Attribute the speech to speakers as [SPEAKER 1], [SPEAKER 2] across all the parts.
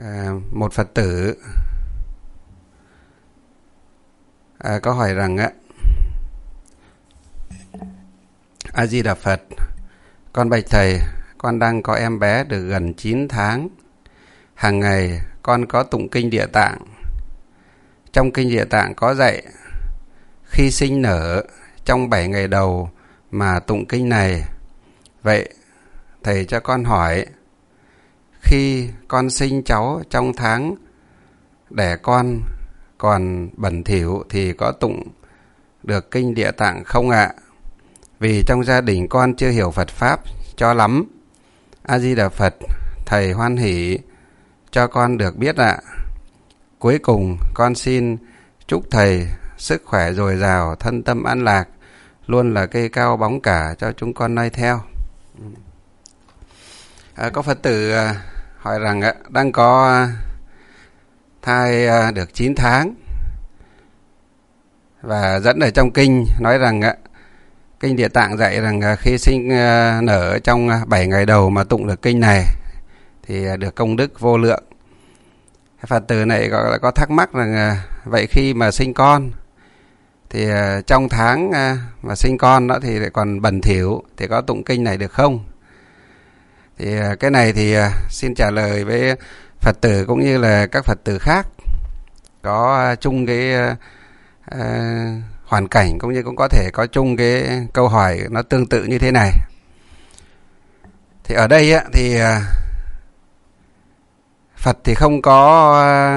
[SPEAKER 1] Một Phật tử có hỏi rằng A Di Đà Phật, con bạch thầy, con đang có em bé được gần 9 tháng. Hàng ngày con có tụng kinh Địa Tạng. Trong kinh Địa Tạng có dạy khi sinh nở trong 7 ngày đầu mà tụng kinh này. Vậy thầy cho con hỏi, khi con sinh cháu trong tháng đẻ con còn bẩn thỉu thì có tụng được kinh Địa Tạng không ạ? Vì trong gia đình con chưa hiểu Phật Pháp cho lắm. A Di Đà Phật, thầy hoan hỷ cho con được biết ạ. Cuối cùng con xin chúc thầy sức khỏe dồi dào, thân tâm an lạc, luôn là cây cao bóng cả cho chúng con noi theo. Có Phật tử hỏi rằng đang có thai được 9 tháng và dẫn ở trong kinh nói rằng kinh Địa Tạng dạy rằng khi sinh nở trong 7 ngày đầu mà tụng được kinh này thì được công đức vô lượng. Phật tử này có thắc mắc rằng vậy khi mà sinh con thì trong tháng mà sinh con đó thì lại còn bẩn thỉu thì có tụng kinh này được không? Thì cái này thì xin trả lời với Phật tử cũng như là các Phật tử khác có chung cái hoàn cảnh, cũng như cũng có thể có chung cái câu hỏi nó tương tự như thế này. Thì ở đây thì Phật thì không có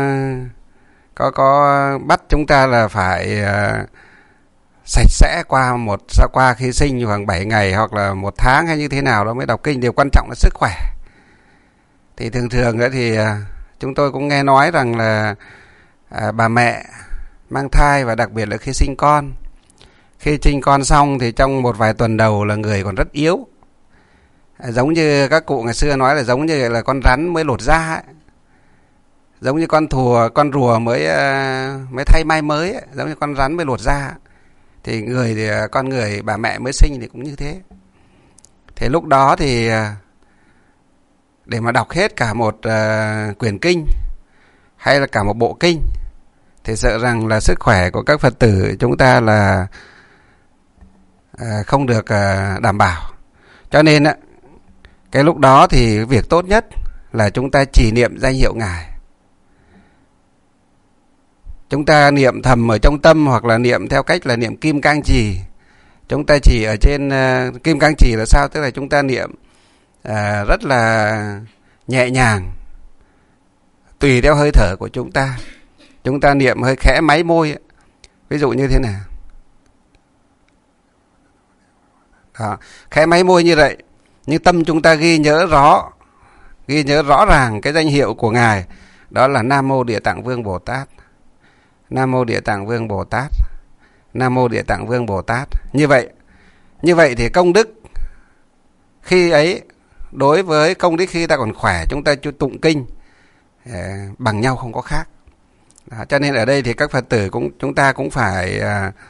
[SPEAKER 1] bắt chúng ta là phải sạch sẽ qua khi sinh khoảng 7 ngày hoặc là 1 tháng hay như thế nào đó mới đọc kinh. Điều quan trọng là sức khỏe. Thì thường thì chúng tôi cũng nghe nói rằng là bà mẹ mang thai và đặc biệt là khi sinh con, khi sinh con xong thì trong một vài tuần đầu là người còn rất yếu, giống như các cụ ngày xưa nói là giống như là con rắn mới lột da ấy. Giống như con rùa mới thay mai mới ấy. Giống như con rắn mới lột da. Thì con người bà mẹ mới sinh thì cũng như thế. Thì lúc đó thì để mà đọc hết cả một quyển kinh hay là cả một bộ kinh thì sợ rằng là sức khỏe của các Phật tử chúng ta là không được đảm bảo. Cho nên cái lúc đó thì việc tốt nhất là chúng ta chỉ niệm danh hiệu Ngài. Chúng ta niệm thầm ở trong tâm hoặc là niệm theo cách là niệm Kim Cang Trì. Chúng ta chỉ ở trên Kim Cang Trì là sao? Tức là chúng ta niệm rất là nhẹ nhàng, tùy theo hơi thở của chúng ta. Chúng ta niệm hơi khẽ máy môi. Ví dụ như thế nào? Đó, khẽ máy môi như vậy. Nhưng tâm chúng ta ghi nhớ rõ ràng cái danh hiệu của Ngài. Đó là Nam Mô Địa Tạng Vương Bồ Tát. Nam Mô Địa Tạng Vương Bồ Tát. Nam Mô Địa Tạng Vương Bồ Tát. Như vậy thì công đức khi ấy đối với công đức khi ta còn khỏe chúng ta tụng kinh bằng nhau không có khác. Đó, cho nên ở đây thì các Phật tử chúng ta cũng phải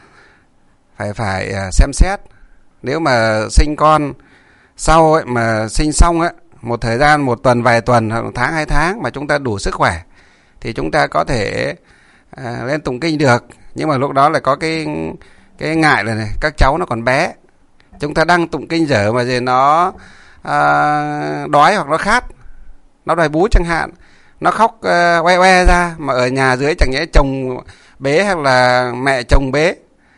[SPEAKER 1] xem xét. Nếu mà sinh con sau ấy, mà sinh xong ấy, một thời gian, 1 tuần, vài tuần, hoặc 1 tháng, 2 tháng mà chúng ta đủ sức khỏe thì chúng ta có thể lên tụng kinh được. Nhưng mà lúc đó là có cái ngại là này, các cháu nó còn bé, chúng ta đang tụng kinh dở mà rồi nó đói hoặc nó khát, nó đòi bú chẳng hạn, nó khóc oe oe ra, mà ở nhà dưới chẳng nhẽ chồng bế hoặc là mẹ chồng bế,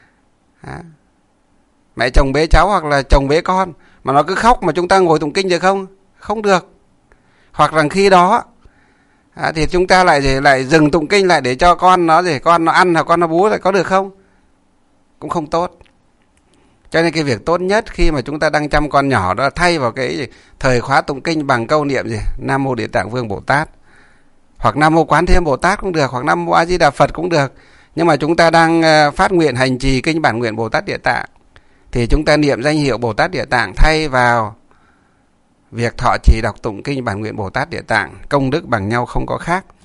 [SPEAKER 1] mẹ chồng bế cháu hoặc là chồng bế con mà nó cứ khóc mà chúng ta ngồi tụng kinh được không? Không được. Hoặc rằng khi đó thì chúng ta lại dừng tụng kinh lại để cho con nó ăn hoặc con nó bú, lại có được không? Cũng không tốt. Cho nên cái việc tốt nhất khi mà chúng ta đang chăm con nhỏ đó là thay vào cái thời khóa tụng kinh bằng câu niệm Nam Mô Địa Tạng Vương Bồ Tát, hoặc Nam Mô Quán Thế Âm Bồ Tát cũng được, hoặc Nam Mô A Di Đà Phật cũng được. Nhưng mà chúng ta đang phát nguyện hành trì kinh bản nguyện Bồ Tát Địa Tạng thì chúng ta niệm danh hiệu Bồ Tát Địa Tạng thay vào việc thọ trì đọc tụng kinh bản nguyện Bồ Tát Địa Tạng, công đức bằng nhau không có khác.